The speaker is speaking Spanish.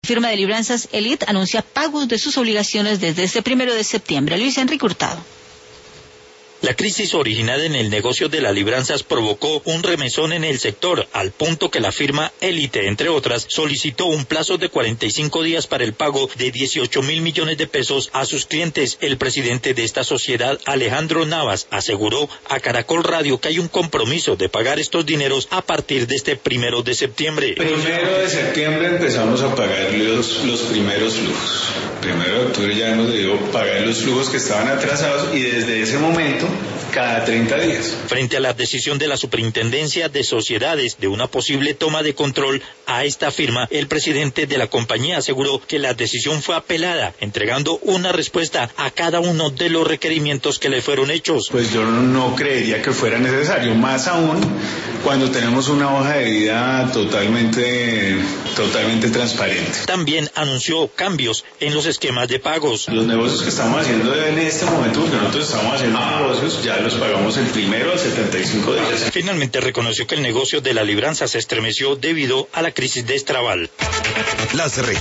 La firma de libranzas Elite anuncia pagos de sus obligaciones desde este 1 de septiembre. Luis Enrique Hurtado. La crisis originada en el negocio de las libranzas provocó un remesón en el sector, al punto que la firma Elite, entre otras, solicitó un plazo de 45 días para el pago de 18.000 millones de pesos a sus clientes. El presidente de esta sociedad, Alejandro Navas, aseguró a Caracol Radio que hay un compromiso de pagar estos dineros a partir de este 1 de septiembre. 1 de septiembre empezamos a pagar los primeros flujos. 1 de octubre ya hemos debido pagar los flujos que estaban atrasados y desde ese momento cada 30 días. Frente a la decisión de la Superintendencia de Sociedades de una posible toma de control a esta firma, el presidente de la compañía aseguró que la decisión fue apelada, entregando una respuesta a cada uno de los requerimientos que le fueron hechos. Pues yo no creería que fuera necesario, más aún cuando tenemos una hoja de vida totalmente transparente. También anunció cambios en los esquemas de pagos. Los negocios que estamos haciendo en este momento, porque nosotros estamos haciendo negocios, ya los pagamos el 1 a 75 días. Finalmente reconoció que el negocio de la libranza se estremeció debido a la crisis de Estraval. Las regiones